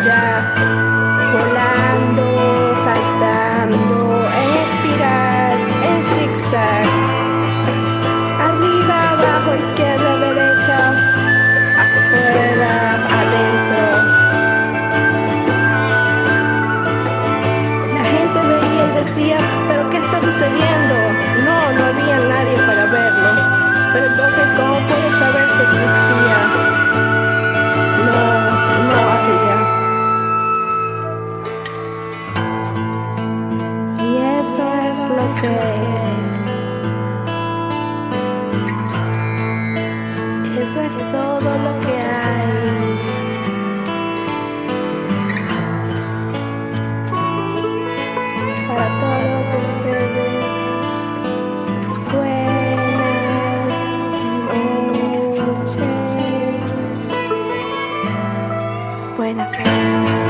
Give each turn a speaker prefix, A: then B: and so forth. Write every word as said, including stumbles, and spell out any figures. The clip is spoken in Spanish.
A: allá, volando, saltando, en espiral, en zigzag, arriba, abajo, izquierda, derecha, afuera, adentro. La gente veía y decía, ¿pero qué está sucediendo? No, no había nadie para verlo. Pero entonces, ¿cómo pude saber si existía? No, no había. Y eso es lo que es. Eso es todo lo que hay. Para todos ustedes. Buenas noches. Buenas noches.